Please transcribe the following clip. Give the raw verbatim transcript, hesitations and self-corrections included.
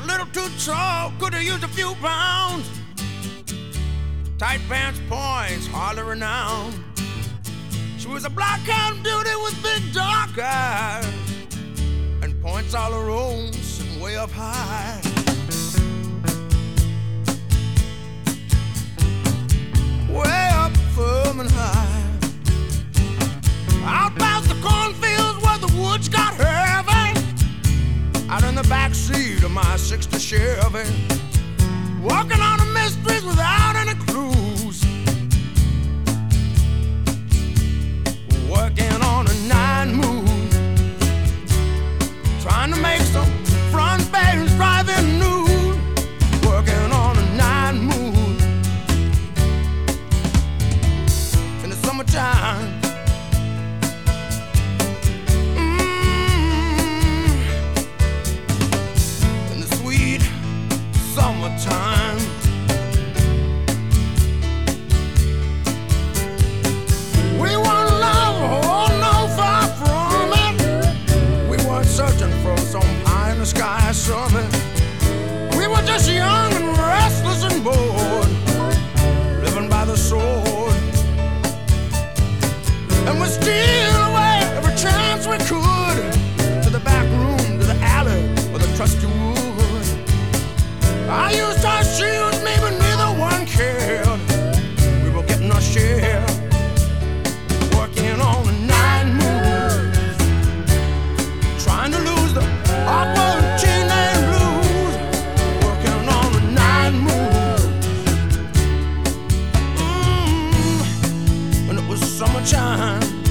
a little too tall, could have used a few pounds. Tight pants, points, hardly renowned. She was a blockhound beauty with big dark eyes and points all her own, sitting way up high. Way up firm and high. Out past the cornfields where the woods got heavy. Out in the backseat of my sixty Chevy. Walking on the mysteries without any clues. Working on a nine move. Trying to make some front bays driving nude. Working on a nine move. In the summertime. Summertime. We weren't love, oh no, far from it. We weren't searching for some high in the sky summit. We were just young and restless and bored, living by the sword. And we steal away every chance we could, to the back room, to the alley, or the trusty wood. I used our shields, maybe neither one cared. We were getting our share, working on a nine moves, trying to lose the awkward chain and blues, working on a nine moves. Mm, and it was summertime.